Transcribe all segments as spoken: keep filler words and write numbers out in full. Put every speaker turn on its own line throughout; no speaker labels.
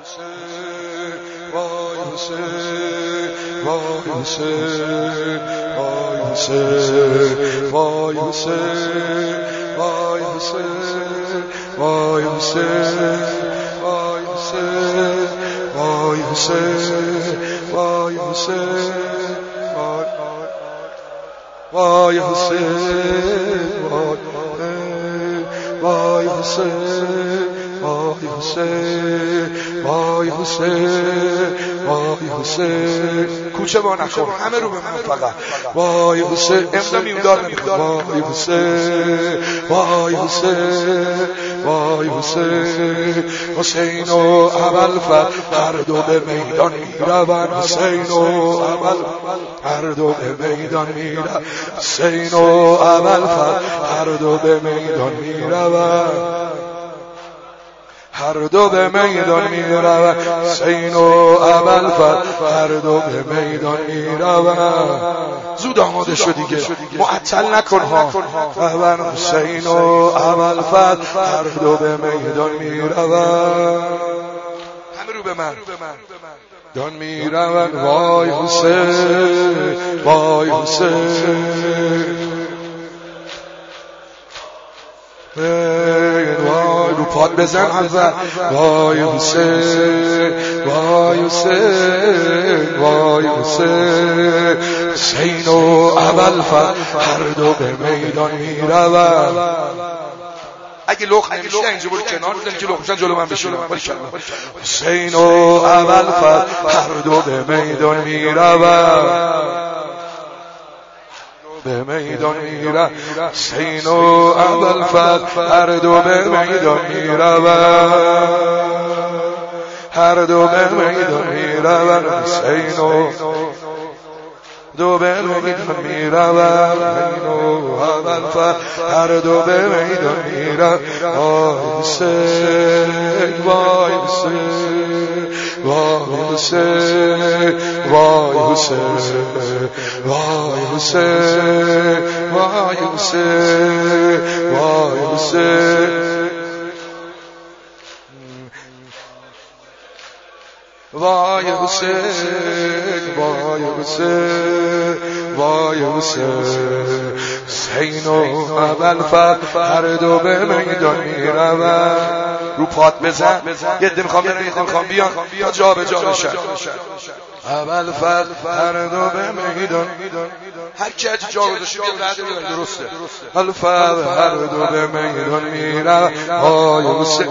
وای حسین وای حسین وای حسین وای حسین وای حسین وای حسین وای حسین وای حسین وای حسین وای حسین وای حسین وای حسین وای حسین وای حسین کوچه با نکن همه رو به من فقط وای حسین امضا میمدار نمیخواد وای حسین وای حسین وای حسین حسین و ابوالفضل هر دو به میدان میروند حسین و ابوالفضل هر دو به میدان میروند حسین و ابوالفضل هر دو به میدان میروند هر دو به میدان میروند حسین و ابوالفضل هر دو به میدان میروند زود آماده شو دیگه معطل نکن ها حسین و ابوالفضل هر دو به میدان میروند همه رو به من دان میروند وای حسین وای حسین وای رو پاد بزن اول وای حسین وای حسین وای حسین حسین و ابوالفضل هر دو به میدان میروند اگه لخ نمیشه اینجا برو کنار بزنی که لخ میشن جلو من بشونم حسین و ابوالفضل هر دو به میدان میروند به میدان میروند حسین و ابوالفضل هر دو به میدان میروند هر دو به میدان میروند حسین و دو به میدان میروند حسین و ابوالفضل هر دو به میدان میروند وای حسین وای حسین وای حسین وای حسین وای حسین وای حسین وای حسین وای حسین وای حسین وای حسین حسین و ابوالفضل هر دو به میدان میروند رو پات بزن یه ده میخوام برن یه میخوام بیان تا جا به جا بشن ابوالفضل هر دو به میدان هر کی از جا گذاشته بیاد رد بیاد درسته ابوالفضل هر دو به میدان میروند وای حسین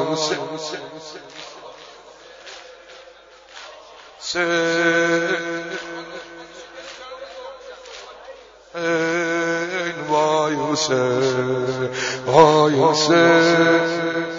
وای حسین وای حسین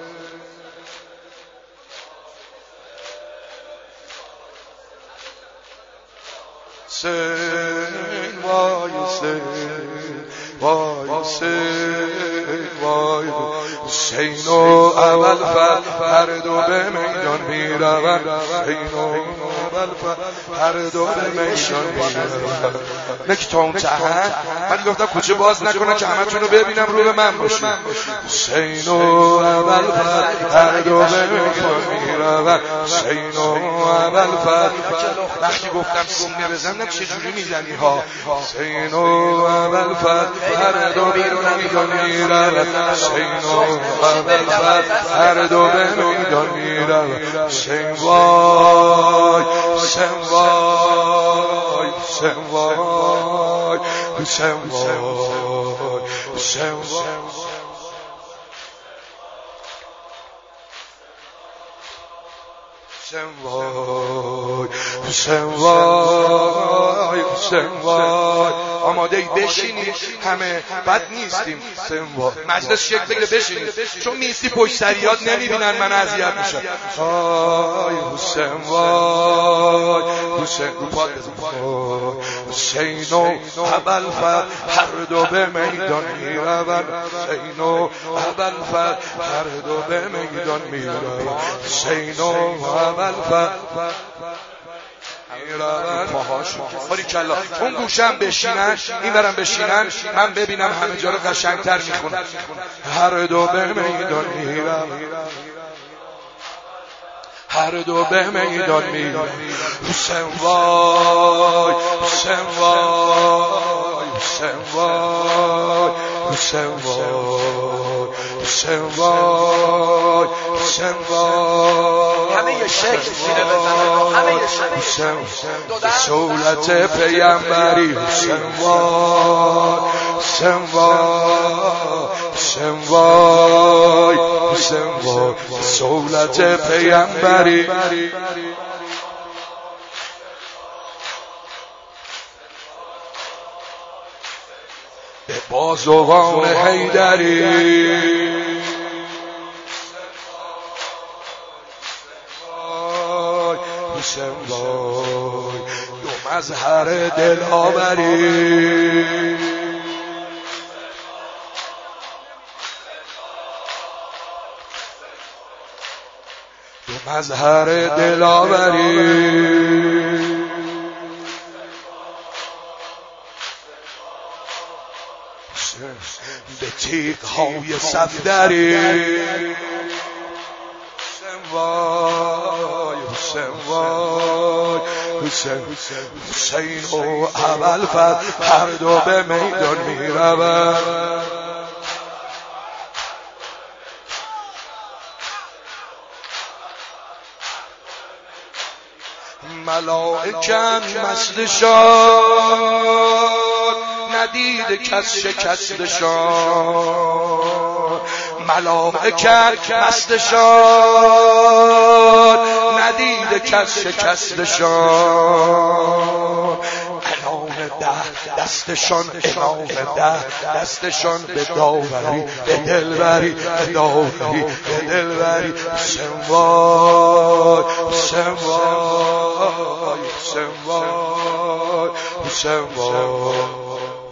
حسین وای حسین وای حسین وای حسین و ابوالفضل هر دو به میدان میروند حسین و ابوالفضل هر دو به میدان میروند نکی تا اون تهن من گفتم کوچه باز نکنن که همه تونو ببینم رو به من باشی حسین و ابوالفضل هر دو به میدان میروند حسین و ابوالفضل وقتی گفتم سینه بزنم چجوری میزنی ها حسین و ابوالفضل هر دو به میدان میروند حسین و ابوالفضل هر دو به میدان میروند حسین وای حسین وای حسین وای حسین وای حسین وای حسین وای حسین وای حسین وای آماده ای بشینید همه بد نیستیم حسین وای مجلس شکل بگیره بشینید چون میستی پشت سریات نمیبینن من اذیت میشم وای حسین وای حسین رو پاد بزن حسین و ابوالفضل هر دو به میدان میروند حسین و ابوالفضل هر دو به میدان میروند حسین و ابوالفضل باریکلا اون گوشم بشینن این برم بشینن من ببینم همه جا رو قشنگتر میخونن هر دو به میدان میروند هر دو به میدان می حسین وای حسین وای حسین وای حسین وای حسین وای حسین وای
همه یه شکل سینه بزنن همه یه شکل
سولت پیامبری حسین وای حسین وای حسین وای حسین وای سولت پیامبری به بازوان حیدری حسین وای دو مظهر دلاوری دو مظهر دلاوری به تیغ های صفدری حسین وای حسین وای حسین حسین و ابوالفضل هر دو به میدان می روند ملائکه مستشان ندید کس شکستشان ملائکه مستشان ندید کس شکستشان انام ده دستشان انام ده دستشان به داوری به دلبری به داوری به دلبری حسین وای حسین وای حسین وای حسین وای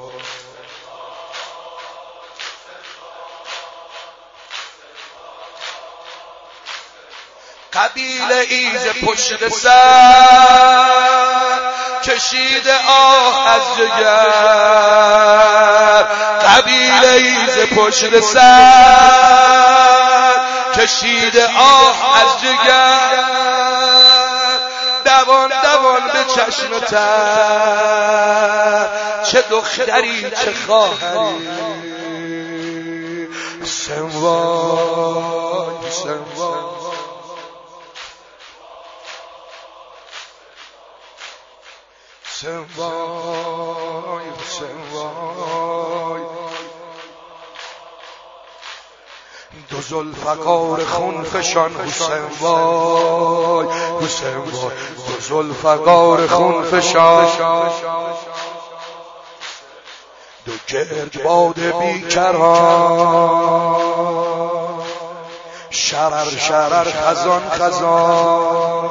قبیله ایز پشت سر کشید آه از جگر قبیله ایز پشت سر کشید آه از جگر دوان دوان به چشم تر چه دختری چه خواهری حسین وای حسین وای حسین وای حسین وای دو ذوالفقار خون فشان حسین وای حسین وای دو ذوالفقار خون فشان دو گرد باد بیکران شرر شرر خزان خزان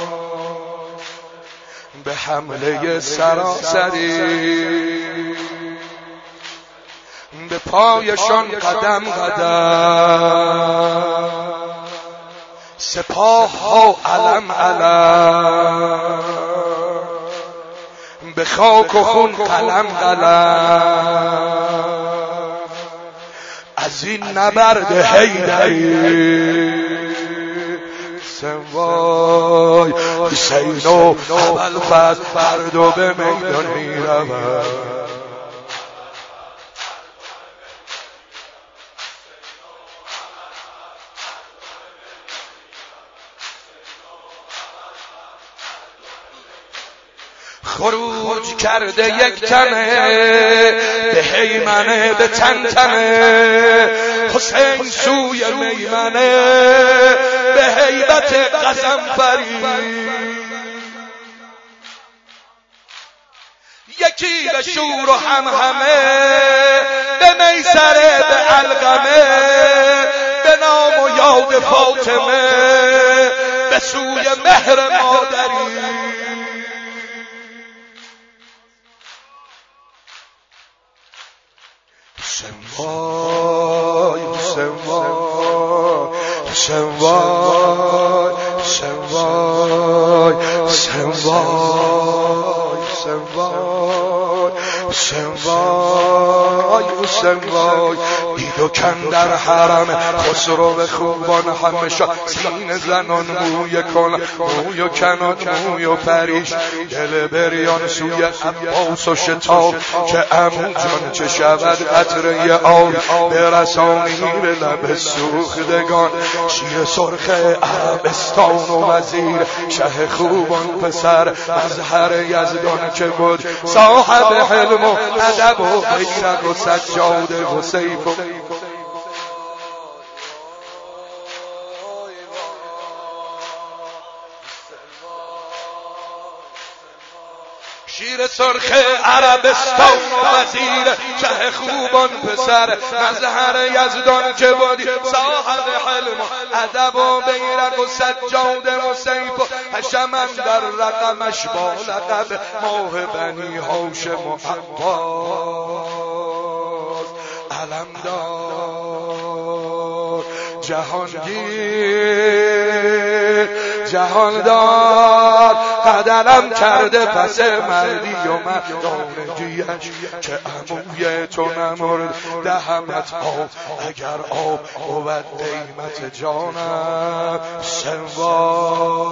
به حمله سراسری به پایشان قدم قدم سپاه ها علم علم به خاک و خون قلم قلم از این نبرد حیدری حسین وای حسین و ابوالفضل هر دو به میدان می روند خروج کرده یک تنه به هیمنه به تنتنه حسین سوی میمنه به هیبت غضنفری یکی به شور و همهمه به میسره به علقمه به نام و یاد فاطمه به سوی مهر مادری حسین وای حسین وای حسین وای حسین وای حسین وای حسین وای حسین وای حسین وای دید و کن در حرم خسرو خوبان همه شا سین زنان موی کن موی و کنان موی و پریش دل بریان سوی عباس و شتاب که عمو جان چه شود قطره آب برسانی به لب سوختگان شیر سرخ عربستان و وزیر شه خوبان پسر مظهر یزدان که بود صاحب حلم و ادب و بیرق و سجاده و سیف و شیر سرخ عربستان وزیر شه خوبان پسر مظهر یزدان که بودی صاحب حلم و ادب و بیرق و سجاده و سیف و حشمن در رقمش با لقب ماه بنی هاشم و عباس علمدار جهانگیر جهاندار قدرم کرده پس مردی و مردانگیش که عموی تو نمرد دهمت آب اگر آب بود قیمت جانم سنوار